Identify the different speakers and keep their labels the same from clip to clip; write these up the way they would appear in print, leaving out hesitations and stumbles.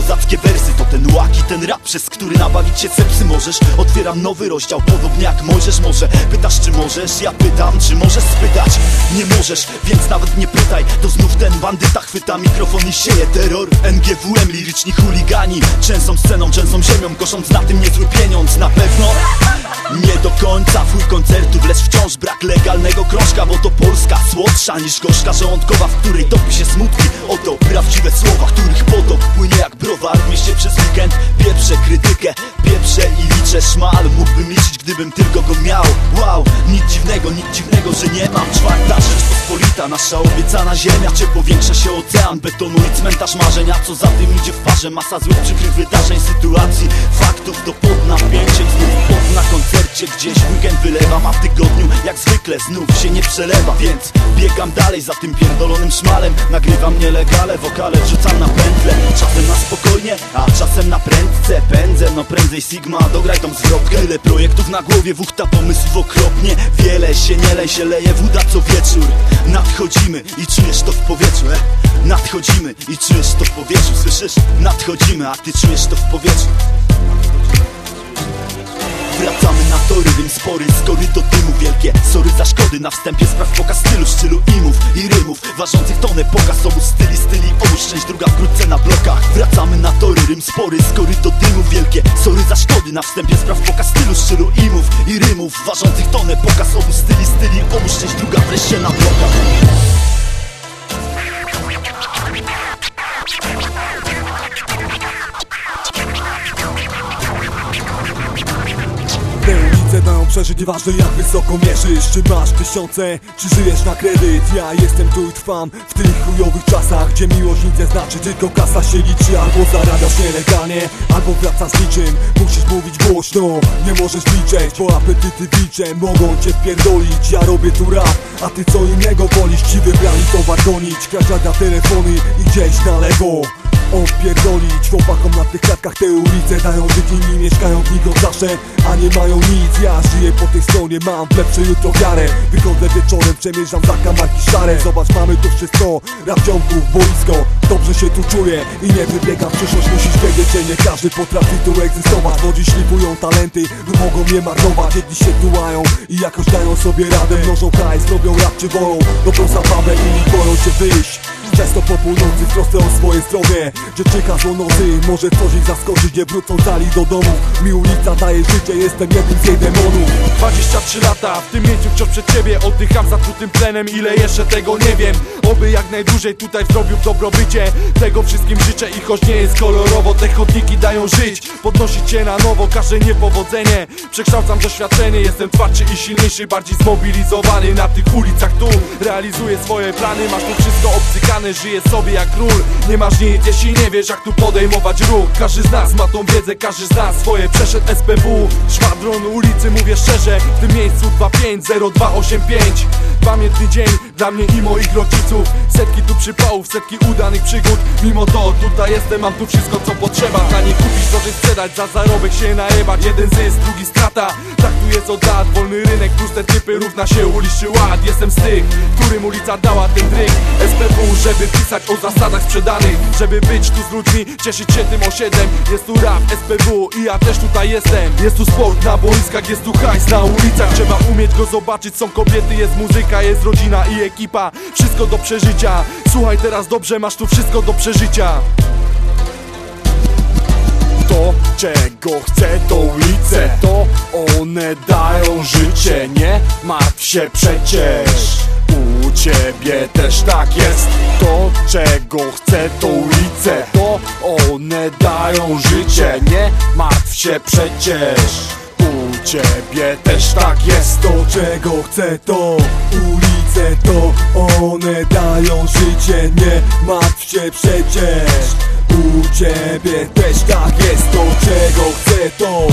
Speaker 1: kozackie wersy, to ten łak i ten rap, przez który nabawić się sepsy możesz. Otwieram nowy rozdział, podobnie jak Mojżesz może. Pytasz czy możesz? Ja pytam, czy możesz spytać? Nie możesz, więc nawet nie pytaj. To znów ten bandyta chwyta mikrofon i sieje terror. NGWM, liryczni chuligani, trzęsą sceną, trzęsą ziemią, kosząc na tym niezły pieniądz. Na pewno nie do końca w chuj koncertów, lecz wciąż brak legalnego krążka, bo to Polska słodsza niż gorzka żołądkowa, w której topi się smutki. Oto prawdziwe słowa, których potok płynie jak browar w mieście przez weekend. Pieprzę krytykę, pieprzę i liczę szmal. Mógłbym liczyć, gdybym tylko go miał. Wow, nic dziwnego, że nie mam. Czwarta Rzeczpospolita, nasza obiecana ziemia, gdzie powiększa się ocean betonu i cmentarz marzeń. A co za tym idzie w parze, masa złych przykrych wydarzeń, sytuacji, faktów, to pod napięcie i znów pod na koncercie. Gdzieś weekend wylewam, a w tygodniu jak zwykle znów się nie przelewa. Więc biegam dalej za tym pierdolonym szmalem. Nagrywam nielegalne wokale, wrzucam na pętlę. Czasem na spokojnie, a czasem na prędce. Pędzę, no prędzej Sigma, dograj tą zwrotkę. Tyle projektów na głowie, wuchta pomysłów okropnie. Wiele się nie lej, się leje woda co wieczór. Nadchodzimy i czujesz to w powietrzu, Nadchodzimy i czujesz to w powietrzu, słyszysz? Nadchodzimy, a ty czujesz to w powietrzu. Wracamy na tory, rym spory, skory do dymu wielkie. Sorry za szkody, na wstępie spraw pokaz stylu, szczylu imów i rymów ważących tonę, pokaz obu styli, obu szczęść, druga wkrótce na blokach. Wracamy na tory, rym spory, skory do dymu wielkie. Sorry za szkody, na wstępie spraw pokaz stylu, szczylu imów i rymów ważących tonę, pokaz obu styli, obu szczęść, druga wreszcie na blokach.
Speaker 2: Dają przeżyć, nieważne jak wysoko mierzysz. Czy masz tysiące, czy żyjesz na kredyt? Ja jestem tu i trwam w tych chujowych czasach, gdzie miłość nic nie znaczy, tylko kasa się liczy. Albo zarabiasz nielegalnie, albo wracasz z niczym. Musisz mówić głośno, nie możesz milczeć, bo apetyty wilcze mogą cię wpierdolić. Ja robię tu rap, a ty co innego wolisz? Ci wybrali towar gonić, kraść na telefony i gdzieś na lewo opierdolić. Chłopakom na tych klatkach te ulice dają żyć, inni mieszkają w nich od zawsze, a nie mają nic. Ja żyję po tej stronie, mam w lepsze jutro wiarę. Wychodzę wieczorem, przemierzam za kamarki szare. Zobacz, mamy tu wszystko, rap ciągów, boisko. Dobrze się tu czuję i nie wybiegam w przyszłość. Musisz wiedzieć, że nie każdy potrafi tu egzystować. Młodzi szlifują talenty lub mogą je marnować. Jedni się tułają i jakoś dają sobie radę. Mnożą hajs, robią rap czy wolą dobrą zabawę, inni boją się wyjść. Często po północy w trosce o swoje zdrowie. Dziewczynka z nocy, może coś ich zaskoczyć. Nie wrócą cali do domu. Mi ulica daje życie, jestem jednym z jej demonów.
Speaker 3: 23 lata, w tym miejscu wciąż przed ciebie. Oddycham zatrutym tlenem, ile jeszcze tego nie wiem. Oby jak najdłużej tutaj w zdrowiu, w dobrobycie. Tego wszystkim życzę i choć nie jest kolorowo, te chodniki dają żyć, podnosić cię na nowo. Każde niepowodzenie przekształcam w doświadczenie. Jestem twardszy i silniejszy, bardziej zmobilizowany. Na tych ulicach tu realizuję swoje plany. Masz tu wszystko obcykane, żyję sobie jak król. Nie masz nic, jeśli nie wiesz jak tu podejmować ruch. Każdy z nas ma tą wiedzę, każdy z nas swoje przeszedł. SPW, szwadron ulicy, mówię szczerze. W tym miejscu 250285. Pamiętny dzień dla mnie i moich rodziców. Setki tu przypałów, setki udanych przygód. Mimo to tutaj jestem, mam tu wszystko co potrzeba. Tanie kupić, drożej sprzedać, za zarobek się najebać. Jeden zysk, drugi strata, tak tu jest od lat. Wolny rynek, puste typy, równa się uliczny ład. Jestem z tych, którym ulica dała ten dryk. SPW, żeby pisać o zasadach sprzedanych, żeby być tu z ludźmi, cieszyć się tym osiedlem. Jest tu rap, SPW i ja też tutaj jestem. Jest tu sport na boiskach, jest tu hajs na ulicach. Trzeba umieć go zobaczyć, są kobiety, jest muzyka, jest rodzina i ekipa. Wszystko do przeżycia, słuchaj teraz dobrze, masz tu wszystko do przeżycia.
Speaker 2: To, czego chce to ulice, to one dają życie. Nie martw się przecież, u ciebie też tak jest. To, czego chce to ulice, to one dają życie. Nie martw się przecież, u ciebie też tak jest. To, czego chce to ulice, to one dają życie. Nie martw się przecież, u ciebie też tak jest. To, czego chce to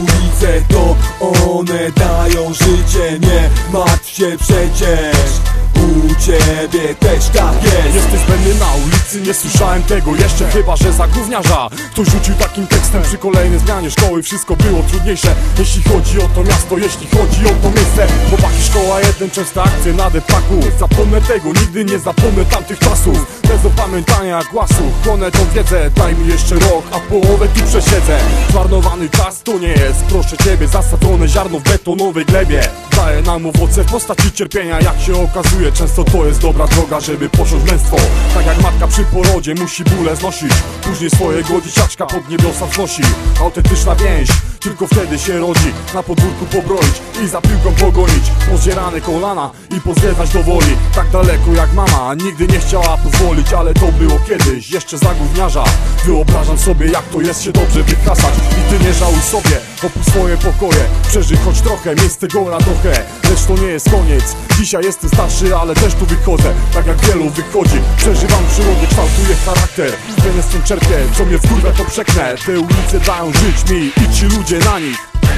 Speaker 2: ulice, to one dają życie. Nie martw się przecież, u ciebie też tak jest.
Speaker 3: Jesteś zbędny na ulicy, nie słyszałem tego jeszcze, chyba że za gówniarza ktoś rzucił takim tekstem. Przy kolejnej zmianie szkoły wszystko było trudniejsze, jeśli chodzi o to miasto, jeśli chodzi o to miejsce. Chłopaki, szkoła 1, częste akcje na depaku. Nie zapomnę tego, nigdy nie zapomnę tamtych czasów. Bez opamiętania głasu, chłonę tą wiedzę. Daj mi jeszcze rok, a połowę tu przesiedzę. Zmarnowany czas to nie jest, proszę ciebie, zasadzone ziarno w betonowej glebie. Daje nam owoce w postaci cierpienia, jak się okazuje. Często to jest dobra droga, żeby począć męstwo. Tak jak matka przy porodzie musi bóle znosić, później swojego dzieciaczka pod niebiosa wznosi. Autentyczna więź tylko wtedy się rodzi. Na podwórku pobroić i za piłką pogonić, pozdzierane kolana i pozwiedzać do woli. Tak daleko jak mama nigdy nie chciała pozwolić, ale to było kiedyś, jeszcze za gówniarza. Wyobrażam sobie, jak to jest się dobrze wykrasać. I ty nie żałuj sobie, opuść swoje pokoje. Przeżyj choć trochę, mieć z tego radochę. Lecz to nie jest koniec, dzisiaj jestem starszy, ale też tu wychodzę. Tak jak wielu wychodzi, przeżywam przyrodę, kształtuję charakter. Wiele z tym czerpię, co mnie wkurwia to przeknę. Te ulice dają żyć mi i ci ludzie na nich.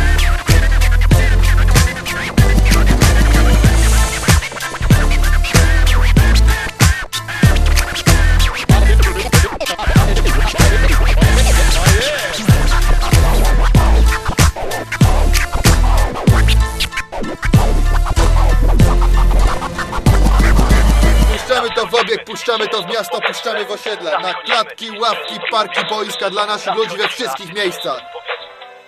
Speaker 4: Puszczamy to w obieg, puszczamy to w miasto, puszczamy w osiedle. Na klatki, ławki, parki, boiska dla naszych ludzi we wszystkich miejscach.